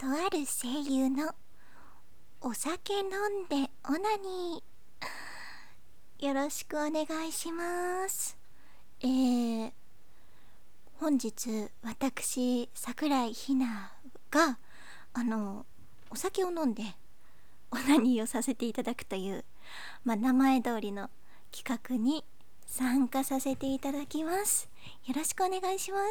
ある声優のお酒飲んでオナニー、よろしくお願いします。本日私桜井ひながお酒を飲んでオナニーをさせていただくという、名前通りの企画に参加させていただきます。よろしくお願いします。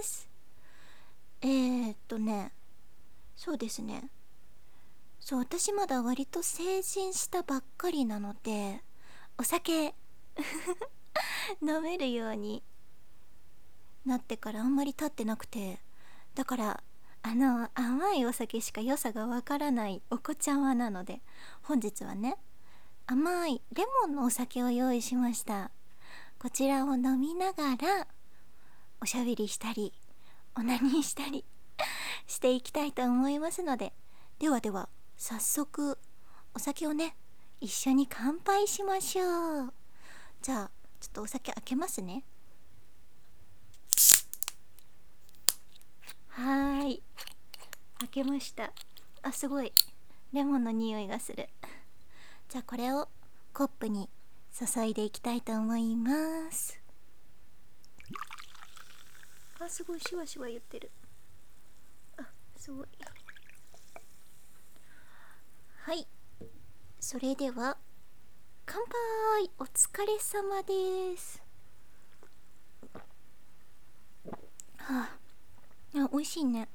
そうですね。そう、私まだ割と成人したばっかりなので、お酒飲めるようになってからあんまり経ってなくて、だから甘いお酒しか良さがわからないお子ちゃまなので、本日はね、甘いレモンのお酒を用意しました。こちらを飲みながらおしゃべりしたりオナニーしたりしていきたいと思いますので、ではでは早速お酒をね、一緒に乾杯しましょう。じゃあちょっとお酒開けますね。はーい、開けました。あ、すごいレモンの匂いがする。じゃあこれをコップに注いでいきたいと思います。あ、すごいシュワシュワ言ってる。あ、すごい。はい、それでは乾杯。お疲れ様です。はあ、美味しいね。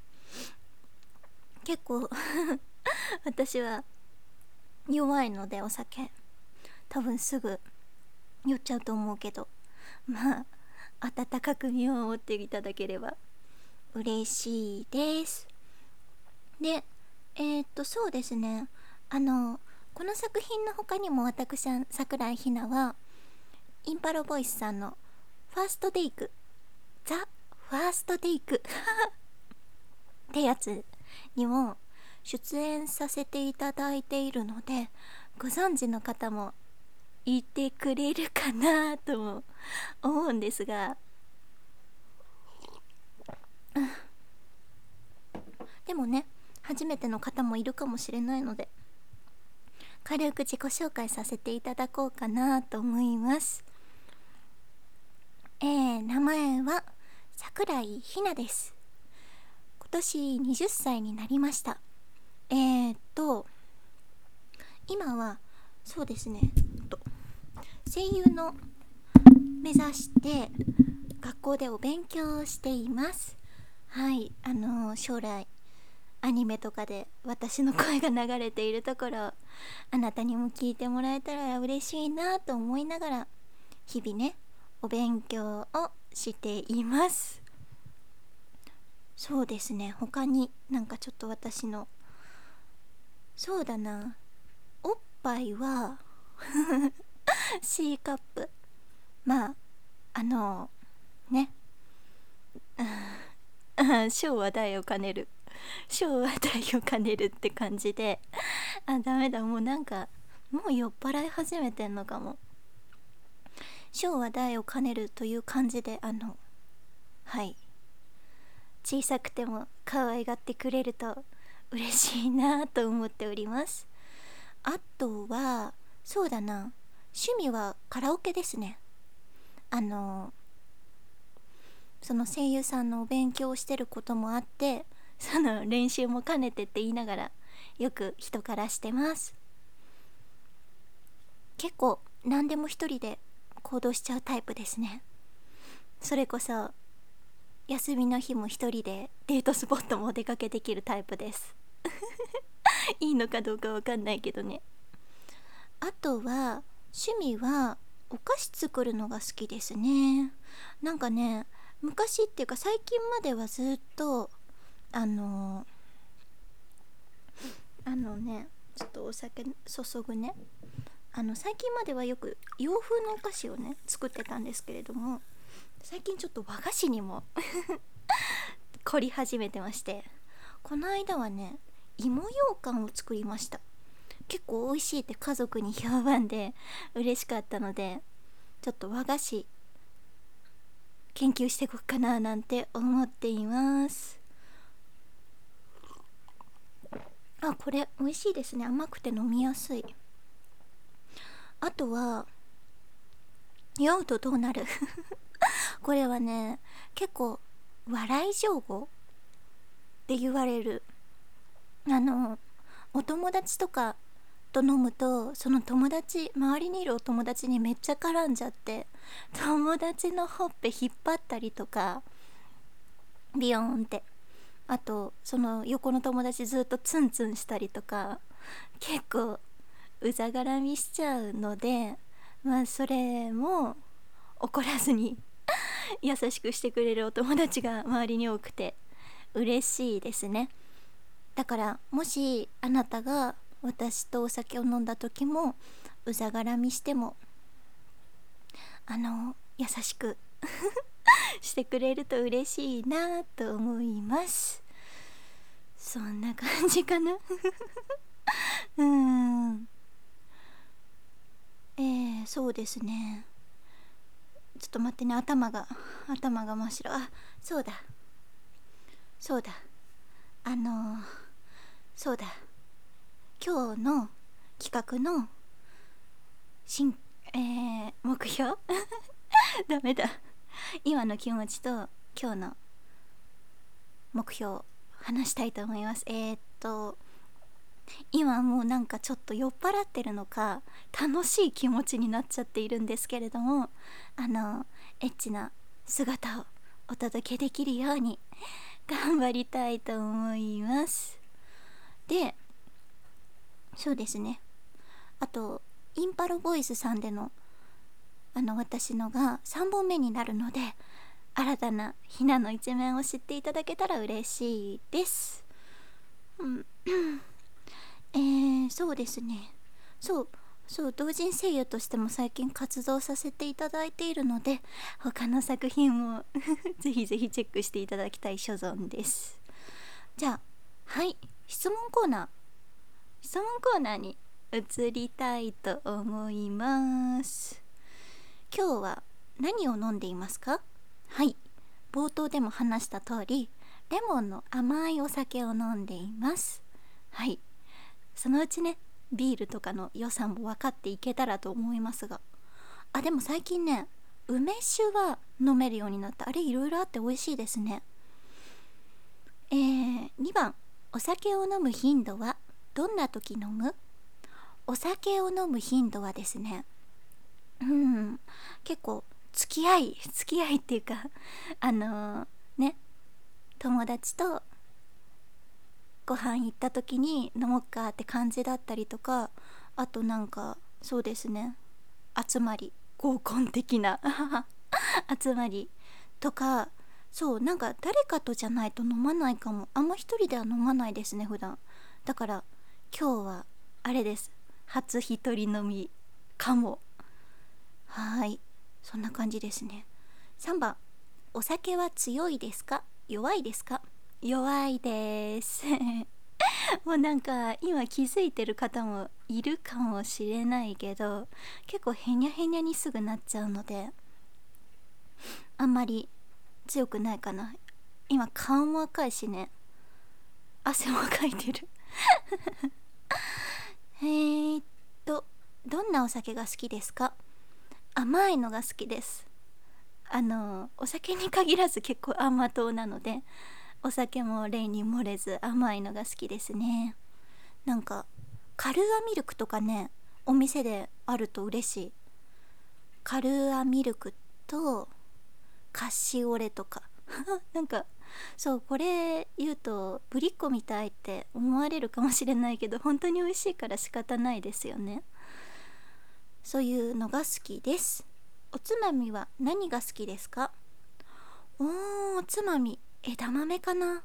結構私は弱いので、お酒多分すぐ酔っちゃうと思うけど、温かく見守っていただければ嬉しいです。で、そうですね、この作品の他にも私桜井ひなはインパロボイスさんのファーストテイク、ザ・ファーストテイクってやつにも出演させていただいているので、ご存知の方もいてくれるかなとも思うんですが、でもね、初めての方もいるかもしれないので、軽く自己紹介させていただこうかなと思います。名前は桜井ひなです。今年20歳になりました。今はそうですね、声優の目指して学校でお勉強をしています。はい、将来アニメとかで私の声が流れているところ、あなたにも聞いてもらえたら嬉しいなと思いながら、日々ね、お勉強をしています。そうですね、他になんかちょっと私の、そうだな、おっぱいはC カップ、まああのね小は大を兼ねる、小は大を兼ねるって感じで、あ、ダメだ、もうなんかもう酔っ払い始めてんのかも。小は大を兼ねるという感じで、はい、小さくても可愛がってくれると嬉しいなと思っております。あとはそうだな、趣味はカラオケですね。その声優さんのお勉強をしてることもあって、その練習も兼ねてって言いながらよく人からしてます。結構何でも一人で行動しちゃうタイプですね。それこそ休みの日も一人でデートスポットもお出かけできるタイプです。いいのかどうかわかんないけどね。あとは趣味はお菓子作るのが好きですね。なんかね、昔っていうか最近まではずっとちょっとお酒注ぐね、最近まではよく洋風のお菓子をね作ってたんですけれども、最近ちょっと和菓子にも凝り始めてまして、この間はね、芋ようかんを作りました。結構美味しいって家族に評判で嬉しかったので、ちょっと和菓子研究していこうかななんて思っています。 これ美味しいですね。甘くて飲みやすい。あとは酔うとどうなるこれはね、結構笑い上手って言われる。お友達とかと飲むと、その友達、周りにいるお友達にめっちゃ絡んじゃって、友達のほっぺ引っ張ったりとか、ビヨーンって、あとその横の友達ずっとツンツンしたりとか、結構うざがらみしちゃうので、それも怒らずに優しくしてくれるお友達が周りに多くて嬉しいですね。だからもしあなたが私とお酒を飲んだ時もうざがらみしても優しくしてくれると嬉しいなと思います。そんな感じかなそうですね。ちょっと待ってね、頭が真っ白。そうだそうだそうだ、今日の企画の目標ダメだ、今の気持ちと今日の目標を話したいと思います。今もうなんかちょっと酔っ払ってるのか楽しい気持ちになっちゃっているんですけれども、エッチな姿をお届けできるように頑張りたいと思います。で、そうですね、あとインパルボイスさんでの私のが3本目になるので、新たなひなの一面を知っていただけたら嬉しいです。そうですね、そう同人声優としても最近活動させていただいているので、他の作品もぜひぜひチェックしていただきたい所存です。じゃあ、はい、質問コーナーに移りたいと思います。今日は何を飲んでいますか？はい、冒頭でも話した通り、レモンの甘いお酒を飲んでいます。はい、そのうちね、ビールとかの良さも分かっていけたらと思いますが、でも最近ね、梅酒は飲めるようになった。あれいろいろあって美味しいですね。2番、お酒を飲む頻度はどんな時飲む？お酒を飲む頻度はですね、結構付き合いっていうかね、友達とご飯行った時に飲もうかって感じだったりとか、あとなんかそうですね、集まり、合コン的な集まりとか、そうなんか誰かとじゃないと飲まないかも。あんま一人では飲まないですね普段。だから今日はあれです、初一人飲みかも。はい、そんな感じですね。3番、お酒は強いですか弱いですか？弱いですもうなんか今気づいてる方もいるかもしれないけど、結構へにゃへにゃにすぐなっちゃうので、あんまり強くないかな。今顔も赤いしね、汗もかいてるどんなお酒が好きですか？甘いのが好きです。お酒に限らず結構甘党なので、お酒も例に漏れず甘いのが好きですね。なんかカルーアミルクとかね、お店であると嬉しい。カルーアミルクとカシオレとかなんかそう、これ言うとぶりっ子みたいって思われるかもしれないけど、本当に美味しいから仕方ないですよね。そういうのが好きです。おつまみは何が好きですか？おつまみ枝豆かな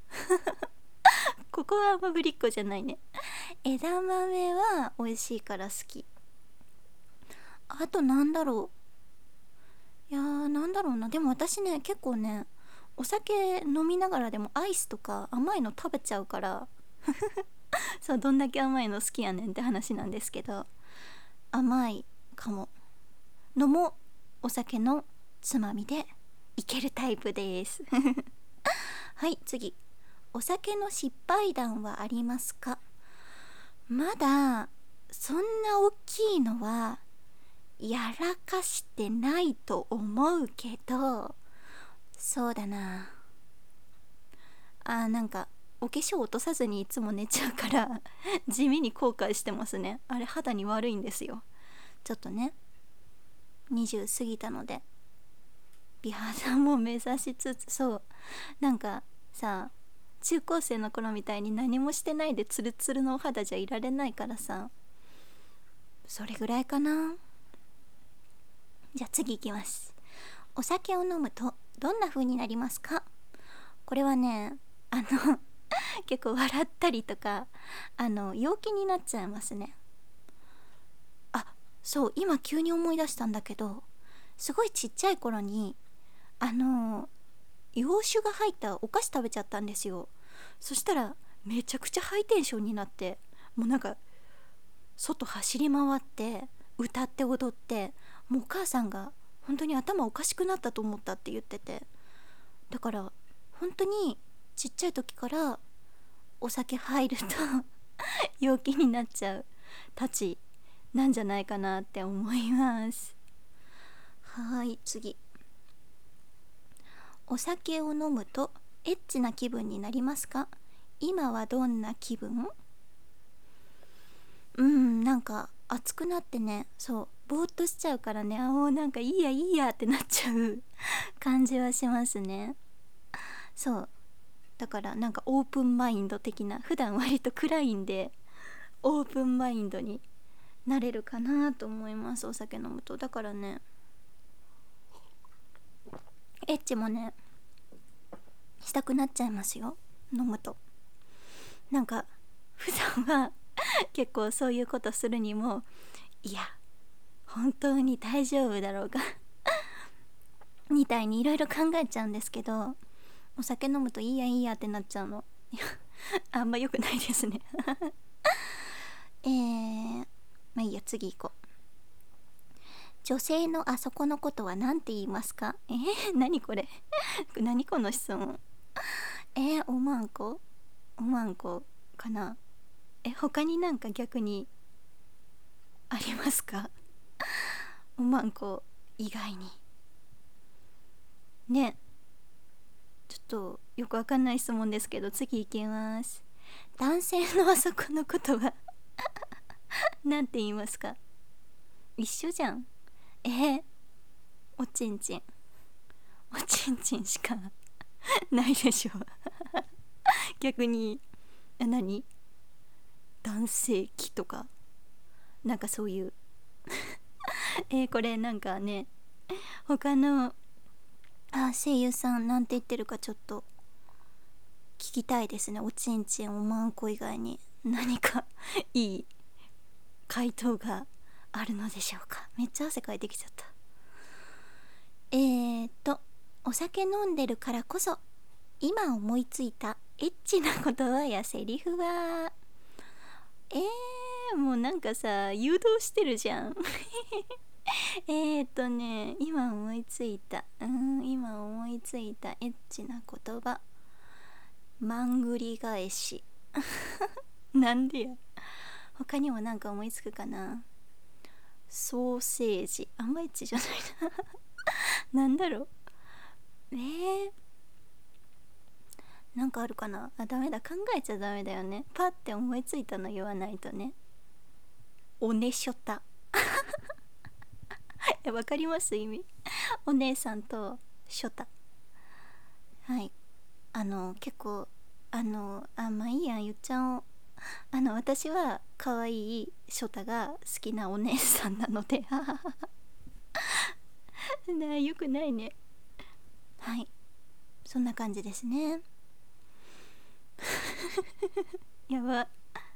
ここはあんまぶりっ子じゃないね。枝豆は美味しいから好き。あとなんだろう、なんだろうな。でも私ね、結構ね、お酒飲みながらでもアイスとか甘いの食べちゃうからそう、どんだけ甘いの好きやねんって話なんですけど、甘いかものもお酒のつまみでいけるタイプですはい、次、お酒の失敗談はありますか？ まだそんな大きいのはやらかしてないと思うけど、そうだな、なんかお化粧落とさずにいつも寝ちゃうから地味に後悔してますね。あれ肌に悪いんですよ。ちょっとね、20過ぎたので美肌も目指しつつ、そう、なんかさ、中高生の頃みたいに何もしてないでツルツルのお肌じゃいられないからさ、それぐらいかな。じゃあ次いきます。お酒を飲むとどんな風になりますか？これはね、結構笑ったりとか、陽気になっちゃいますね。あ、そう、今急に思い出したんだけど、すごいちっちゃい頃に洋酒が入ったお菓子食べちゃったんですよ。そしたらめちゃくちゃハイテンションになって、もうなんか外走り回って歌って踊って、もうお母さんが本当に頭おかしくなったと思ったって言ってて、だから本当にちっちゃい時からお酒入ると陽気になっちゃうたちなんじゃないかなって思います。はい、次。お酒を飲むとエッチな気分になりますか？今はどんな気分？なんか熱くなってね、そうぼーっとしちゃうからね、もうなんかいいやいいやってなっちゃう感じはしますね。そう、だからなんかオープンマインド的な、普段割と暗いんでオープンマインドになれるかなと思います、お酒飲むと。だからね、エッチもねしたくなっちゃいますよ、飲むと。なんか普段は結構そういうことするにも、いや本当に大丈夫だろうかみたいにいろいろ考えちゃうんですけど、お酒飲むといいやいいやってなっちゃうの。いや、あんま良くないですねまあいいや、次行こう。女性のあそこのことは何て言いますか？何これ何この質問。おまんこ、おまんこかな。他になんか逆にありますか？おまんこ以外にね。ちょっとよくわかんない質問ですけど、次いきます。男性のあそこのことはなんて言いますか？一緒じゃん。おちんちん、おちんちんしかないでしょ逆に。何、男性器とかなんかそういうこれなんかね、他の声優さんなんて言ってるかちょっと聞きたいですね。おちんちんおまんこ以外に何かいい回答があるのでしょうか。めっちゃ汗かいてきちゃった。お酒飲んでるからこそ今思いついたエッチな言葉やセリフは、もうなんかさ誘導してるじゃん今思いついた、今思いついたエッチな言葉、まんぐり返しなんでや。他にもなんか思いつくかな。ソーセージ、あんまエッチじゃないななんだろう。なんかあるかな。ダメだ、考えちゃダメだよね。パッて思いついたの言わないとね。おねしょたわかります意味。お姉さんとショタ。はい、結構まあいいや、言っちゃおう。私は可愛いショタが好きなお姉さんなのでよくないね。はい、そんな感じですねやば。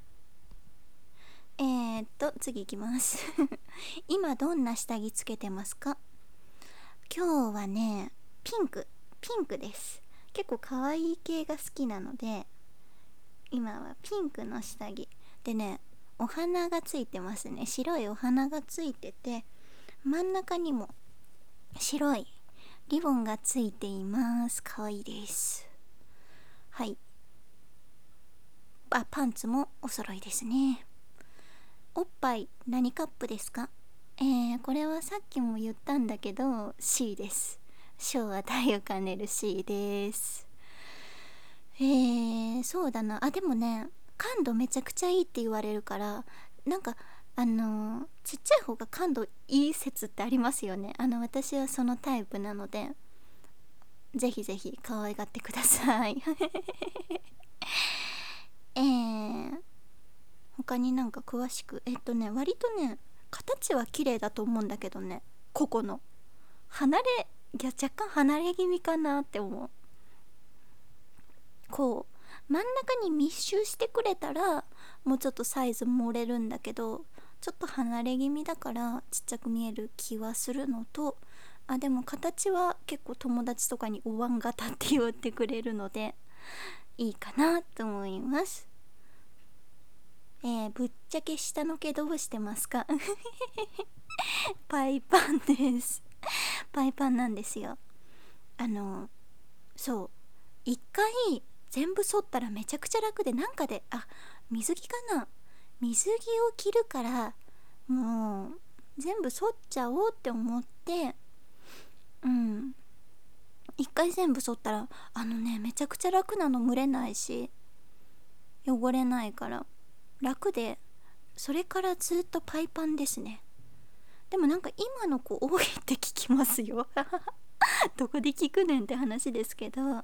次いきます今どんな下着つけてますか？今日はね、ピンクです。結構可愛い系が好きなので、今はピンクの下着でね、お花がついてますね。白いお花がついてて、真ん中にも白いリボンがついています。可愛いです。はい。パンツもお揃いですね。 おっぱい何カップですか？これはさっきも言ったんだけど C です。小は体を兼ねる C です。そうだな。あ、でもね、感度めちゃくちゃいいって言われるから、なんかちっちゃい方が感度いい説ってありますよね。私はそのタイプなので、ぜひぜひ可愛がってください。他になんか詳しく、割とね、形は綺麗だと思うんだけどね、個々の若干離れ気味かなって思う。こう真ん中に密集してくれたらもうちょっとサイズ盛れるんだけど、ちょっと離れ気味だからちっちゃく見える気はするのと、あ、でも形は結構友達とかにお椀型って言ってくれるのでいいかなと思います。ぶっちゃけ下の毛どうしてますか？パイパンです。パイパンなんですよ。そう一回全部剃ったらめちゃくちゃ楽で、なんかで水着かな、水着を着るからもう全部剃っちゃおうって思って、一回全部剃ったらめちゃくちゃ楽なの。蒸れないし汚れないから楽で、それからずっとパイパンですね。でもなんか今の子多いって聞きますよ。どこで聞くねんって話ですけど、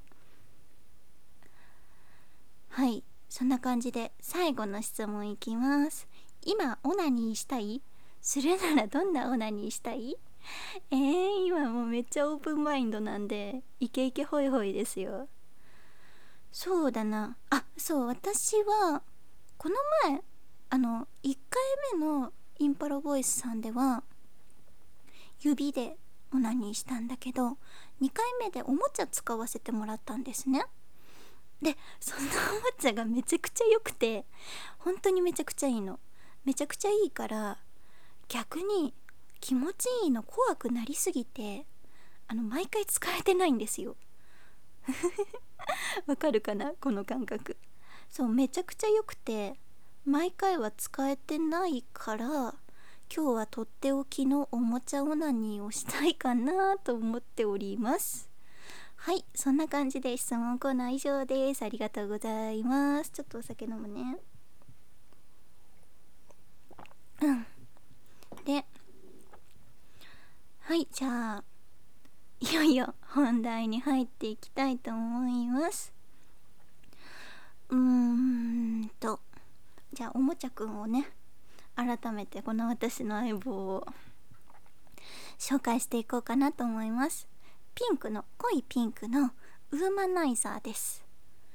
はい、そんな感じで最後の質問いきます。今オナニーしたい？するならどんなオナニーしたい？今もうめっちゃオープンマインドなんでイケイケホイホイですよ。そうだなあ、そう、私はこの前1回目のインパロボイスさんでは指でオナニーしたんだけど、2回目でおもちゃ使わせてもらったんですね。でそのおもちゃがめちゃくちゃ良くて、本当にめちゃくちゃいいの。めちゃくちゃいいから逆に気持ちいいの怖くなりすぎて毎回使えてないんですよ。わかるかなこの感覚。そう、めちゃくちゃ良くて毎回は使えてないから、今日はとっておきのおもちゃオナニーをしたいかなと思っております。はい、そんな感じで質問コーナー以上です。ありがとうございます。ちょっとお酒飲むね。で、はい、じゃあいよいよ本題に入っていきたいと思います。じゃあおもちゃくんをね、改めてこの私の相棒を紹介していこうかなと思います。濃いピンクのウーマナイザーです。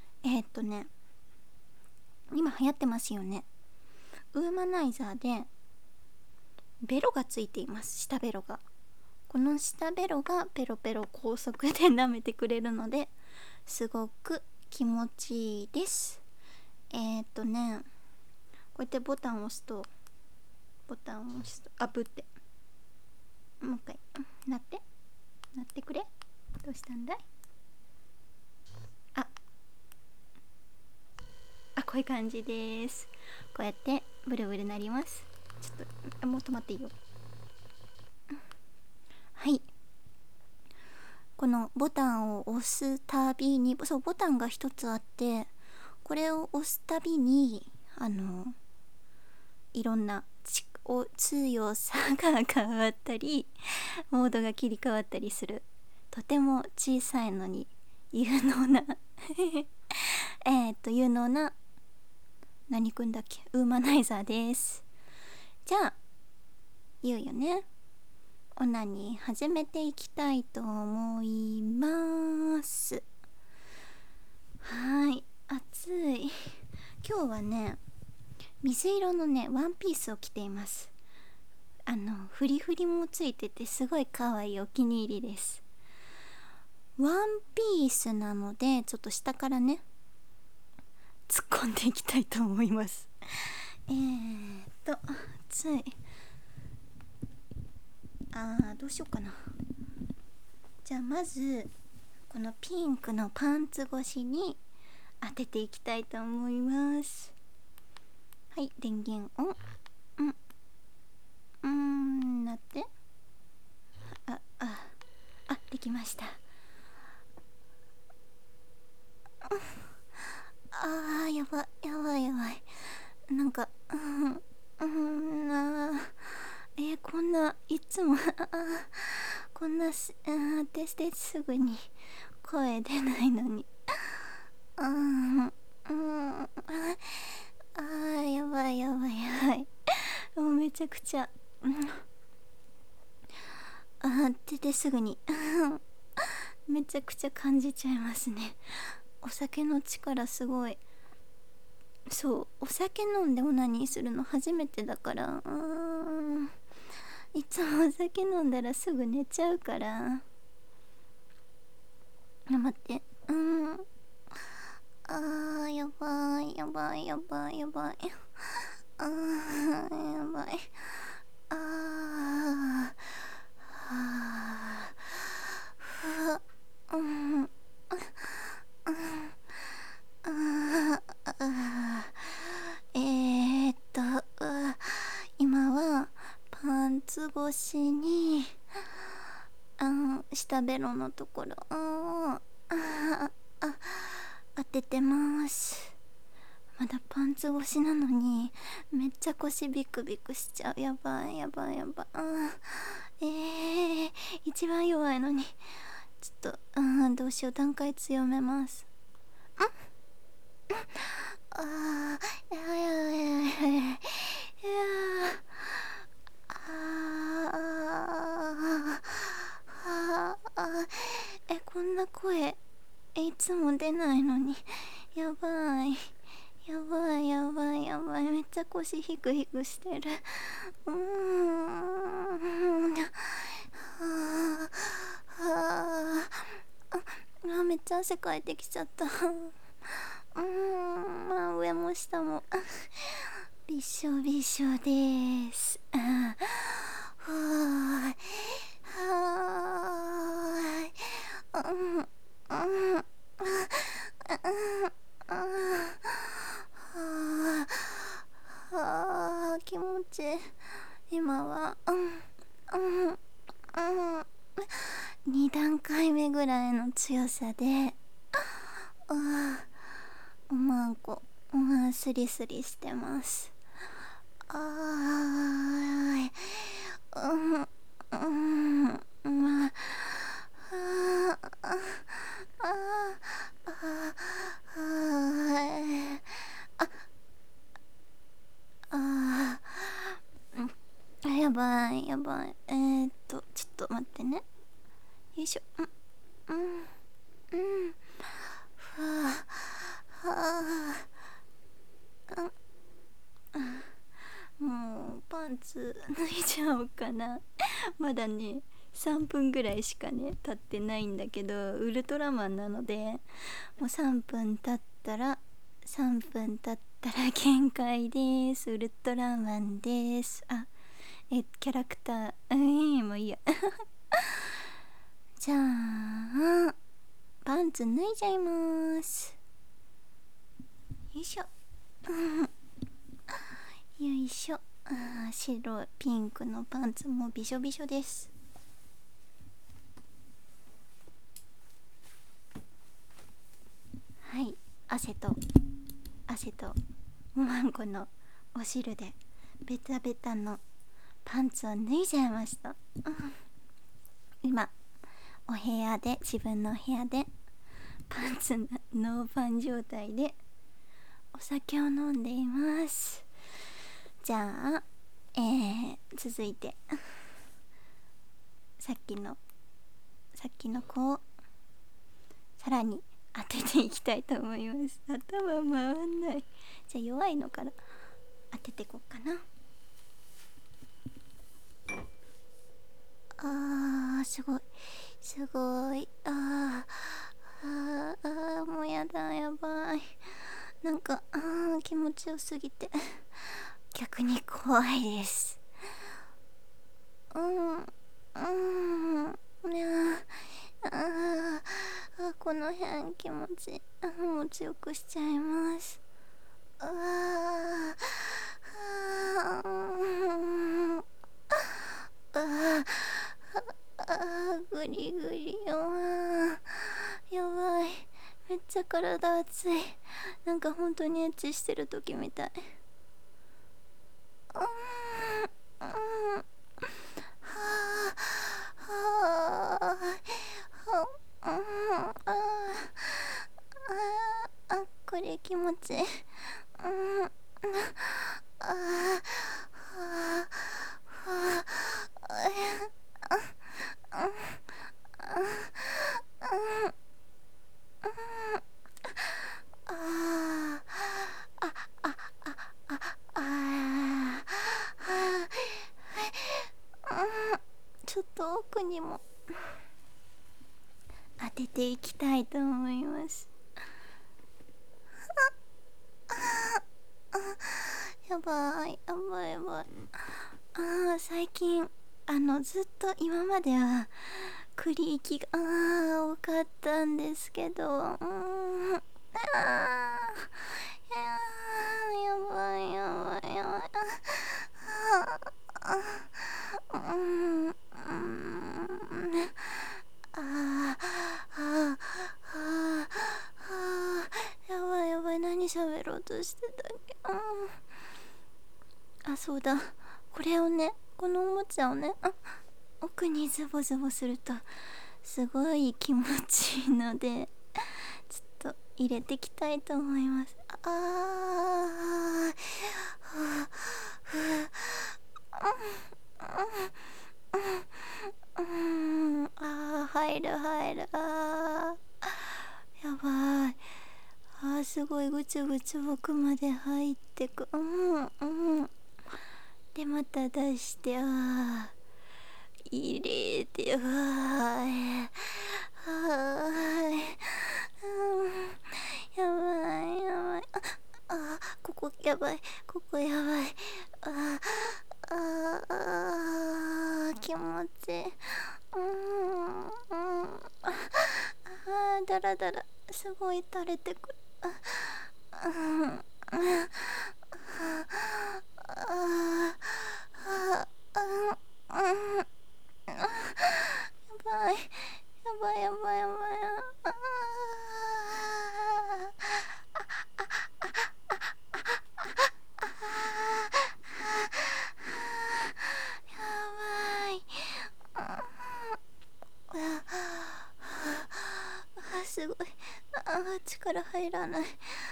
今流行ってますよね。ウーマナイザーでベロがついています。下ベロが、この下ベロがペロペロ高速で舐めてくれるのですごく気持ちいいです。こうやってボタンを押すとブってもう一回なってくれ。どうしたんだい？こういう感じです。こうやってブルブルなります。ちょっともう止まっていいよ。はい、このボタンを押すたびに、そう、ボタンが一つあって、これを押すたびにいろんな強さが変わったりモードが切り替わったりする、とても小さいのに有能な有能な何くんだっけ、ウーマナイザーです。じゃあいよいよね、オナニー始めていきたいと思います。はい、暑い。今日はね、水色のねワンピースを着ています。フリフリもついててすごい可愛いお気に入りです。ワンピースなのでちょっと下からね突っ込んでいきたいと思います。暑い。どうしようかな。じゃあまずこのピンクのパンツ越しに当てていきたいと思います。はい、電源オン。 なって、できました。やばいやばいやばい。なんかこんないつもこんなテステすぐに声出ないのに、やばいやばいやばい。もうめちゃくちゃ出てすぐにめちゃくちゃ感じちゃいますね。お酒の力すごい。そう、お酒飲んでオナニーするの初めてだから、いつもお酒飲んだらすぐ寝ちゃうから。待って、やばいやばいやばいやばい、やばい、あーはあ、えーっと今はパンツ越しに下ベロのところを当ててます。まだパンツ越しなのにめっちゃ腰ビクビクしちゃう。やばいやばいやばい。一番弱いのにちょっとどうしよう、段階強めます。いやいやいやいやいやこんな声いつも出ないのに。やばいやばいやばいやばい、めっちゃ腰ヒクヒクしてる。めっちゃ汗かいてきちゃった。上も下もびしょびしょです。気持ちいい。今は2段階目ぐらいの強さでおまんこスリスリしてます。やばいやばい。ちょっと待ってね。よいしょ。もうパンツ脱いじゃおうかな。まだね3分ぐらいしかね経ってないんだけど、ウルトラマンなのでもう3分経ったら限界です。ウルトラマンです。キャラクターもういいやじゃあパンツ脱いじゃいます。よいしょよいしょ。白ピンクのパンツもびしょびしょです。はい、汗とおまんこのお汁でベタベタのパンツを脱いじゃいました。今自分の部屋でパンツノーパン状態でお酒を飲んでいます。じゃあ続いてさっきの子をさらに当てていきたいと思います。頭回んない。じゃあ弱いのから当てていこうかな。すごいもうやだ、やばい。なんか気持ちよすぎて逆に怖いです。この辺気持ちよくしちゃいます。 リグリ。やばい、めっちゃ体熱い。なんか本当にエッチしてる時みたい。はあはあはああ、これ気持ちいい。ちょっと奥にも当てていきたいと思います。やばいやばいやばい。最近ずっと今まではクリーキが多かったんですけど、やばいやばいやばい。やばいやばい、何喋ろうとしてたっけ。そうだ、これをね、このおもちゃをね、奥にズボズボするとすごい気持ちいいので、ちょっと入れていきたいと思います。入る入る。やばい。すごいぐちゅぐちゅ奥まで入ってく。でまた出して、入れて、やばいやばい。ここやばい、ここやばい。気持ちいい。だらだらすごい垂れてくる。やばいやばいやばいやばい。すごい。力入らない。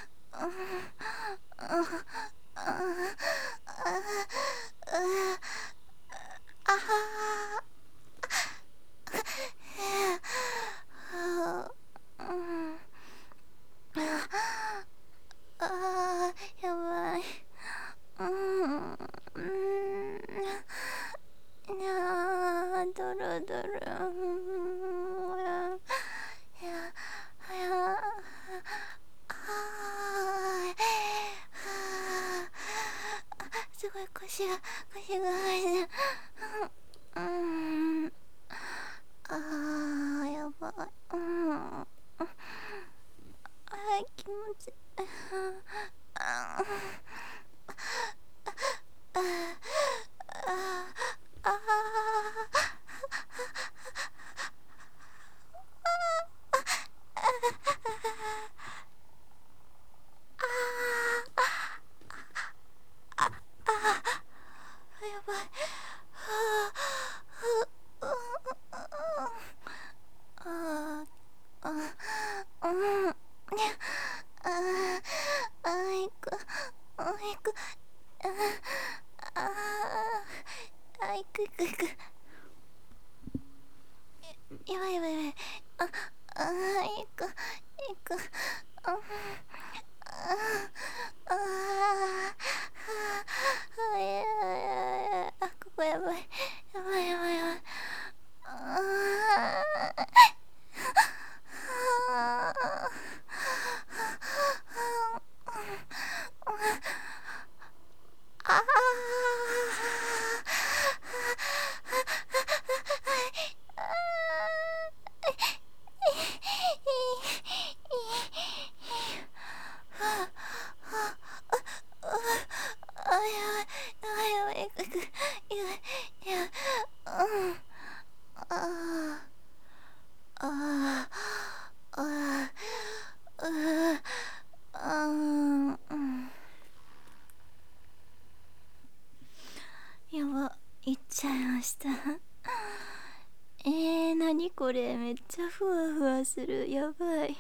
やばい。ドロドロ。すごい腰が入る。やばい。気持ちいい。やばい。やばいやばいやばい。いく。ここやばい。やばいやばいやばい。 ました。何これ、めっちゃふわふわする。やばい。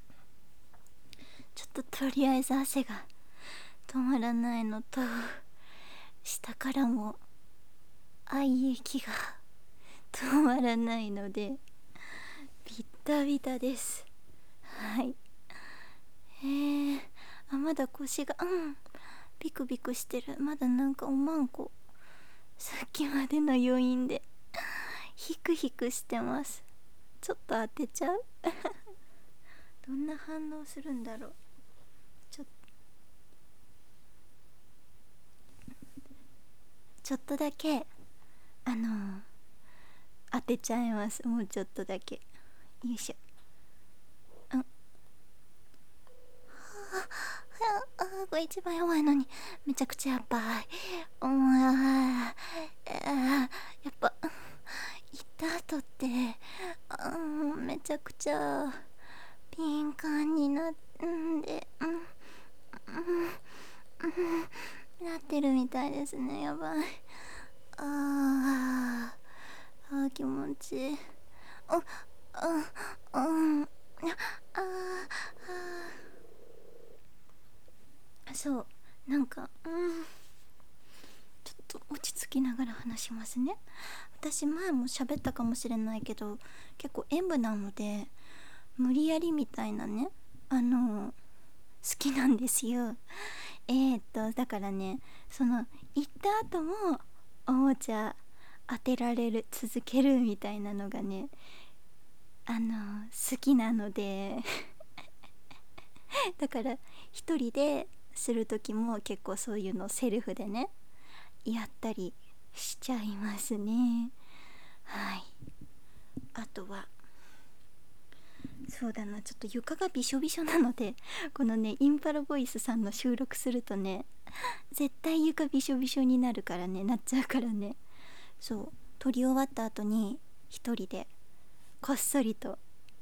ちょっととりあえず汗が止まらないのと、下からも愛液が止まらないのでビッタビタです。はい。まだ腰がビクビクしてる。まだなんかおまんこさっきまでの余韻でヒクヒクしてます。ちょっと当てちゃうどんな反応するんだろう。ちょっとだけ当てちゃいます。もうちょっとだけ。よいしょ。これ一番やばいのにめちゃくちゃやばい。やっぱ行った後ってめちゃくちゃ敏感になってるみたいですね。やばい。気持ちいい。そう、なんかちょっと落ち着きながら話しますね。私前も喋ったかもしれないけど、結構演舞なので無理やりみたいなね、好きなんですよ。だからね、その行った後もおもちゃ当てられる続けるみたいなのがね、好きなのでだから一人でする時も結構そういうのセルフでねやったりしちゃいますね。はい。あとはそうだな、ちょっと床がびしょびしょなので、このねインパラボイスさんの収録するとね絶対床びしょびしょになるからね、なっちゃうからね。そう撮り終わった後に一人でこっそりと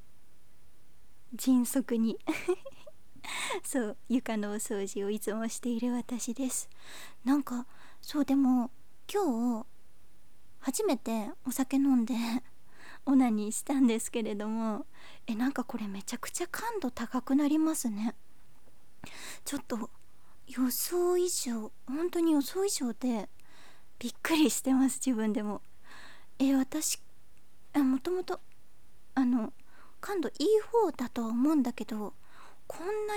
迅速にそう床のお掃除をいつもしている私です。なんかそうでも今日初めてお酒飲んでオナニーしたんですけれども、なんかこれめちゃくちゃ感度高くなりますね。ちょっと予想以上、本当に予想以上でびっくりしてます、自分でも。私もともと感度いい方だとは思うんだけど、こん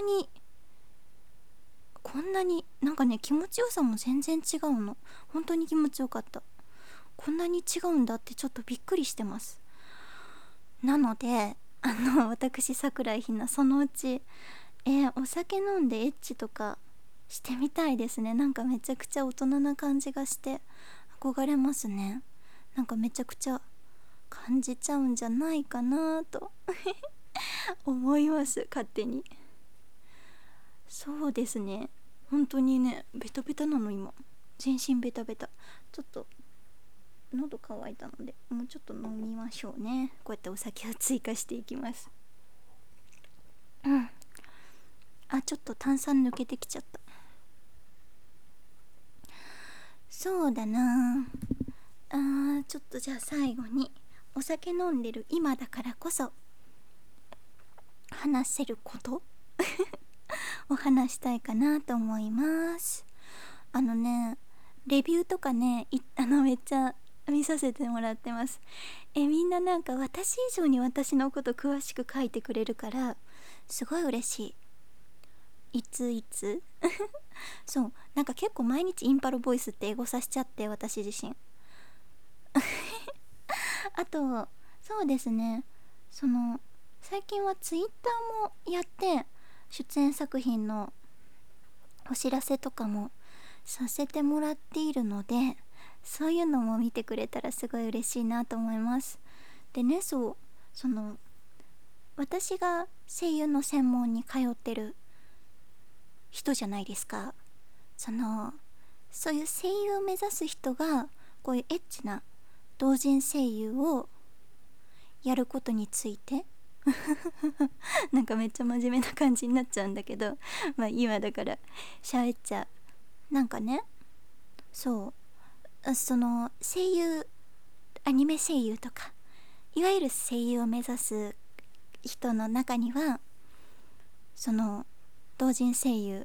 なになんかね気持ちよさも全然違うの。本当に気持ちよかった。こんなに違うんだってちょっとびっくりしてます。なので私桜井ひなそのうちお酒飲んでエッチとかしてみたいですね。なんかめちゃくちゃ大人な感じがして憧れますね。なんかめちゃくちゃ感じちゃうんじゃないかなと思います、勝手に。そうですね、本当にねベタベタなの今、全身ベタベタ。ちょっと喉乾いたのでもうちょっと飲みましょうね。こうやってお酒を追加していきます。ちょっと炭酸抜けてきちゃった。そうだなちょっとじゃあ最後にお酒飲んでる今だからこそ話せることを話したいかなと思います。レビューとかねめっちゃ見させてもらってます。みんななんか私以上に私のこと詳しく書いてくれるからすごい嬉しい。いつそうなんか結構毎日インパルボイスって英語させちゃって、私自身あとそうですね、最近はツイッターもやって出演作品のお知らせとかもさせてもらっているので、そういうのも見てくれたらすごい嬉しいなと思います。でね、私が声優の専門に通ってる人じゃないですか。そういう声優を目指す人がこういうエッチな同人声優をやることについてなんかめっちゃ真面目な感じになっちゃうんだけどまあ今だから喋っちゃう。なんかね、そうその声優アニメ声優とかいわゆる声優を目指す人の中には、その同人声優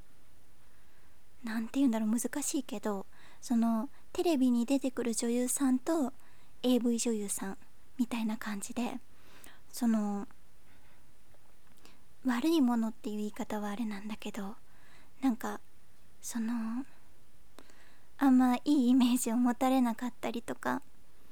なんて言うんだろう、難しいけど、そのテレビに出てくる女優さんと AV 女優さんみたいな感じで、その悪いものっていう言い方はあれなんだけど、なんかそのあんまいいイメージを持たれなかったりとか、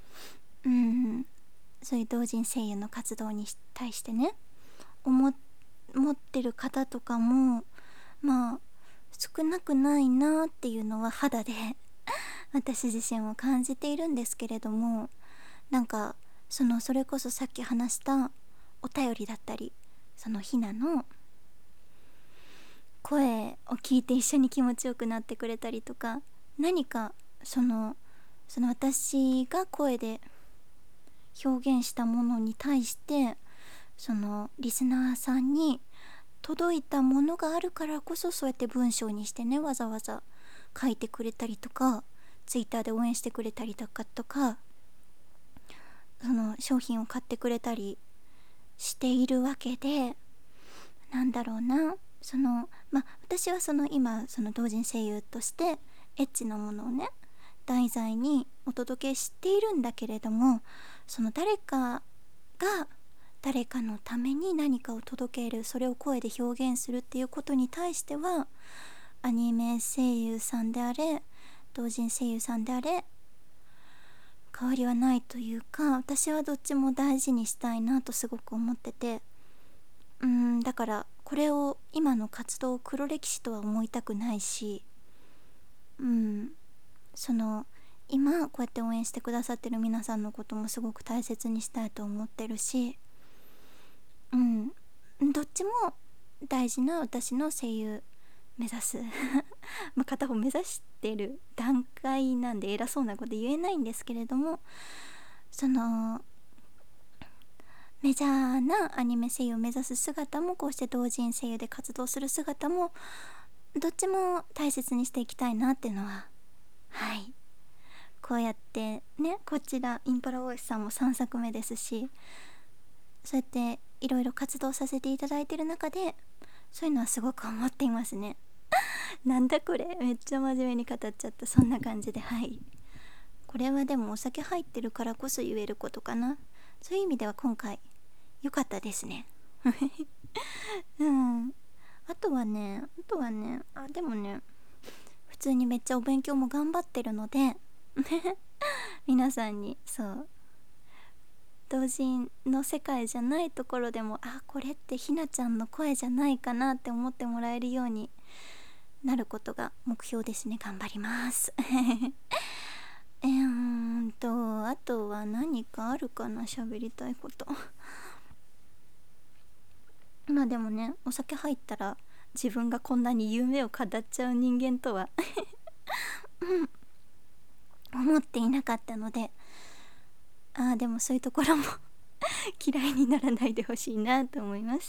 そういう同人声優の活動に対してね、持ってる方とかもまあ少なくないなっていうのは肌で私自身は感じているんですけれども、なんかそれこそさっき話したお便りだったり、そのひなの声を聞いて一緒に気持ちよくなってくれたりとか、何かその私が声で表現したものに対してそのリスナーさんに届いたものがあるからこそ、そうやって文章にしてね、わざわざ書いてくれたりとか、ツイッターで応援してくれたりとか、その商品を買ってくれたりしているわけで、なんだろうな、私は今同人声優としてエッチなものをね題材にお届けしているんだけれども、その誰かが誰かのために何かを届ける、それを声で表現するっていうことに対しては、アニメ声優さんであれ同人声優さんであれ変わりはないというか、私はどっちも大事にしたいなとすごく思ってて、だからこれを今の活動を黒歴史とは思いたくないし、今こうやって応援してくださってる皆さんのこともすごく大切にしたいと思ってるし、どっちも大事な私の声優目指す片方目指してる段階なんで偉そうなこと言えないんですけれども、メジャーなアニメ声優を目指す姿も、こうして同人声優で活動する姿も、どっちも大切にしていきたいなっていうのは、こうやってね、こちらインパラボイスさんも3作目ですし、そうやっていろいろ活動させていただいてる中で、そういうのはすごく思っていますねなんだこれ、めっちゃ真面目に語っちゃった。そんな感じで、これはでもお酒入ってるからこそ言えることかな。そういう意味では今回良かったですねあとはね、でもね、普通にめっちゃお勉強も頑張ってるので皆さんに同人の世界じゃないところでも、これってひなちゃんの声じゃないかなって思ってもらえるようになることが目標ですね。頑張りますあとは何かあるかな、喋りたいことでもね、お酒入ったら自分がこんなに夢を語っちゃう人間とは思っていなかったので、でもそういうところも嫌いにならないでほしいなと思います。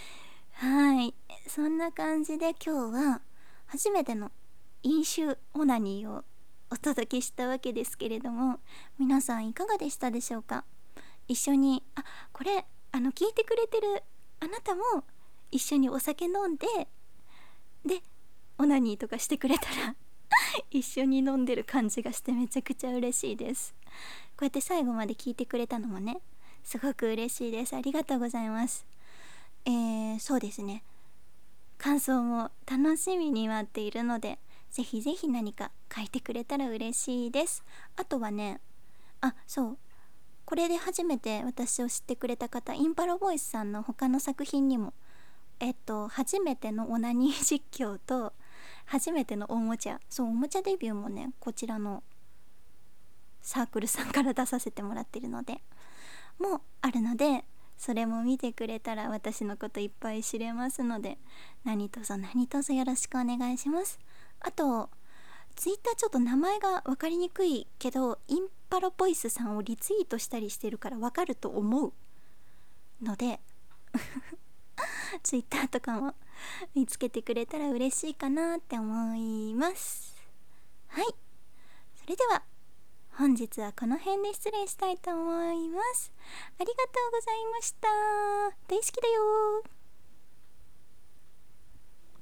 そんな感じで今日は初めての飲酒オナニーをお届けしたわけですけれども、皆さんいかがでしたでしょうか。一緒にこれ聞いてくれてるあなたも一緒にお酒飲んでオナニーとかしてくれたら一緒に飲んでる感じがしてめちゃくちゃ嬉しいです。こうやって最後まで聞いてくれたのもね、すごく嬉しいです。ありがとうございます。そうですね、感想も楽しみに待っているので、ぜひぜひ何か書いてくれたら嬉しいです。あとはね、これで初めて私を知ってくれた方、インパラボイスさんの他の作品にも初めてのオナニー実況と初めてのおもちゃデビューもね、こちらのサークルさんから出させてもらってるのでもあるので、それも見てくれたら私のこといっぱい知れますので、何卒よろしくお願いします。あとツイッターちょっと名前が分かりにくいけど、インパラボイスさんをリツイートしたりしてるから分かると思うのでツイッターとかも見つけてくれたら嬉しいかなって思います。それでは本日はこの辺で失礼したいと思います。ありがとうございました。大好きだよ。